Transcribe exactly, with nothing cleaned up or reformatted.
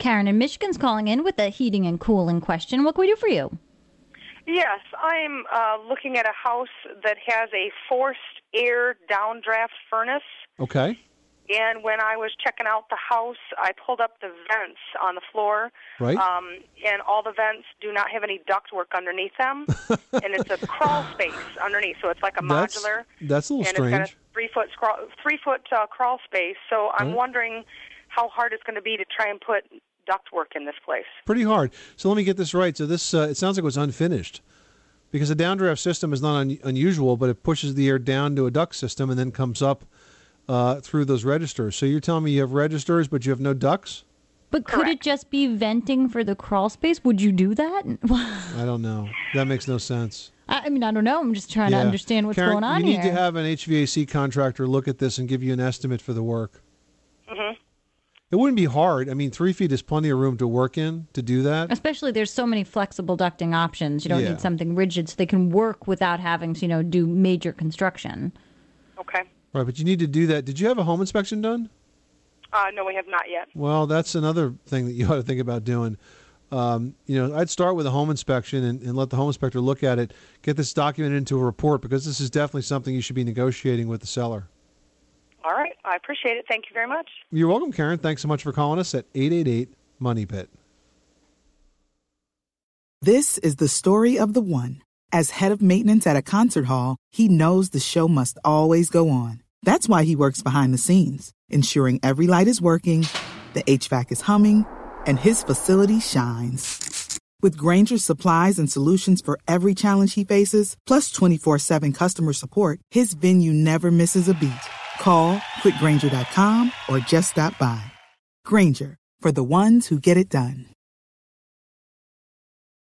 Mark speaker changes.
Speaker 1: Karen in Michigan's calling in with a heating and cooling question. What can we do for you?
Speaker 2: Yes, I'm uh, looking at a house that has a forced air downdraft furnace.
Speaker 3: Okay.
Speaker 2: And when I was checking out the house, I pulled up the vents on the floor.
Speaker 3: Right.
Speaker 2: Um, and all the vents do not have any ductwork underneath them. And it's a crawl space underneath, so it's like a
Speaker 3: That's,
Speaker 2: modular.
Speaker 3: that's a little
Speaker 2: and
Speaker 3: strange.
Speaker 2: And it's got a three-foot, scrawl, three-foot uh, crawl space. So I'm
Speaker 3: Right.
Speaker 2: wondering how hard it's going to be to try and put ductwork in this place.
Speaker 3: Pretty hard. So let me get this right. So this, uh, it sounds like it was unfinished. Because a downdraft system is not un- unusual, but it pushes the air down to a duct system and then comes up uh, through those registers. So you're telling me you have registers, but you have no ducts?
Speaker 1: But could
Speaker 2: Correct.
Speaker 1: it just be venting for the crawl space? Would you do that?
Speaker 3: I don't know. That makes no sense.
Speaker 1: I I mean, I don't know. I'm just trying
Speaker 3: Yeah.
Speaker 1: to understand what's
Speaker 3: Karen,
Speaker 1: going on
Speaker 3: you need
Speaker 1: here.
Speaker 3: to have an H V A C contractor look at this and give you an estimate for the work.
Speaker 2: Mm-hmm.
Speaker 3: It wouldn't be hard. I mean, three feet is plenty of room to work in to do that.
Speaker 1: Especially there's so many flexible ducting options. You don't
Speaker 3: Yeah.
Speaker 1: need something rigid so they can work without having to, you know, do major construction.
Speaker 2: Okay.
Speaker 3: Right, but you need to do that. Did you have a home inspection done?
Speaker 2: Uh, no, we have not yet.
Speaker 3: Well, that's another thing that you ought to think about doing. Um, you know, I'd start with a home inspection and, and let the home inspector look at it, get this documented into a report, because this is definitely something you should be negotiating with the seller.
Speaker 2: All right. I appreciate it. Thank you very much.
Speaker 3: You're welcome, Karen. Thanks so much for calling us at eight eight eight, money pit.
Speaker 4: This is the story of the one. As head of maintenance at a concert hall, he knows the show must always go on. That's why he works behind the scenes, ensuring every light is working, the H V A C is humming, and his facility shines. With Grainger's supplies and solutions for every challenge he faces, plus twenty-four seven customer support, his venue never misses a beat. Call quick grainger dot com or just stop by. Grainger, for the ones who get it done.